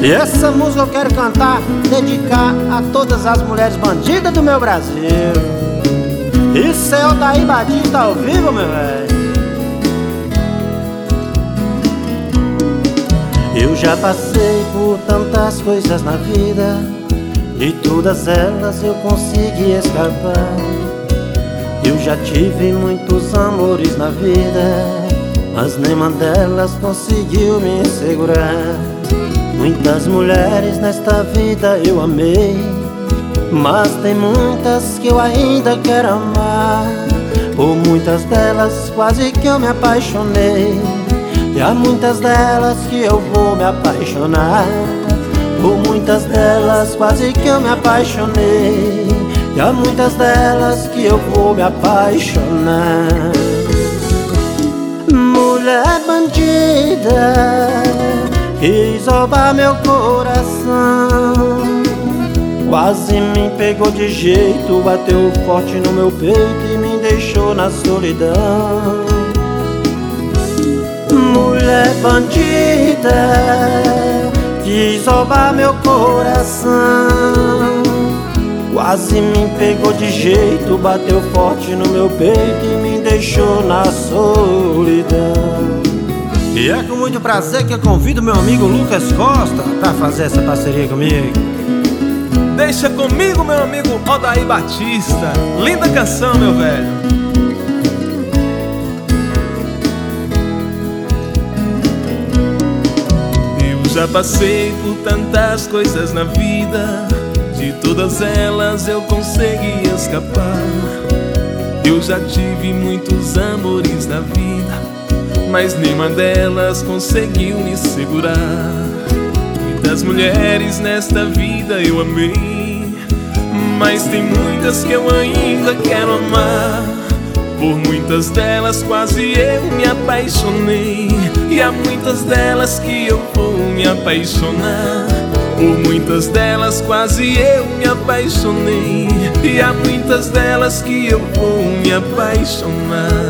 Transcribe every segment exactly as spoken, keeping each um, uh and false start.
E essa música eu quero cantar, dedicar a todas as mulheres bandidas do meu Brasil. Isso é o Aldair Batista ao vivo, meu velho. Eu já passei por tantas coisas na vida, de todas elas eu consegui escapar. Eu já tive muitos amores na vida, mas nenhuma delas conseguiu me segurar. Muitas mulheres nesta vida eu amei, mas tem muitas que eu ainda quero amar. Por muitas delas quase que eu me apaixonei, e há muitas delas que eu vou me apaixonar. Por muitas delas quase que eu me apaixonei, e há muitas delas que eu vou me apaixonar. Mulher bandida, quis roubar meu coração, quase me pegou de jeito, bateu forte no meu peito e me deixou na solidão. Mulher bandida, quis roubar meu coração, quase me pegou de jeito, bateu forte no meu peito e me deixou na solidão. E é com muito prazer que eu convido meu amigo Lucas Costa pra fazer essa parceria comigo. Deixa comigo, meu amigo Aldair Batista. Linda canção, meu velho. Já passei por tantas coisas na vida, de todas elas eu consegui escapar. Eu já tive muitos amores na vida, mas nenhuma delas conseguiu me segurar. Muitas mulheres nesta vida eu amei, mas tem muitas que eu ainda quero amar. Por muitas delas quase eu me apaixonei, e há muitas delas que eu vou me apaixonar. Por muitas delas quase eu me apaixonei, e há muitas delas que eu vou me apaixonar.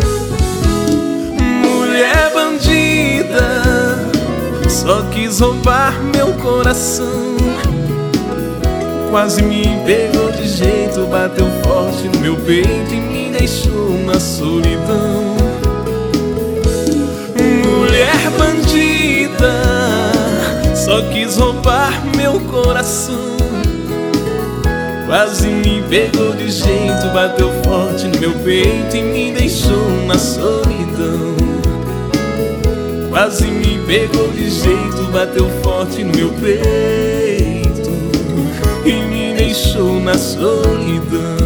Mulher bandida, só quis roubar meu coração, quase me pegou de jeito, bateu forte no meu peito e me deixou na solidão. Mulher bandida, só quis roubar meu coração, quase me pegou de jeito, bateu forte no meu peito e me deixou na solidão. Quase me pegou de jeito, bateu forte no meu peito e me deixou na solidão.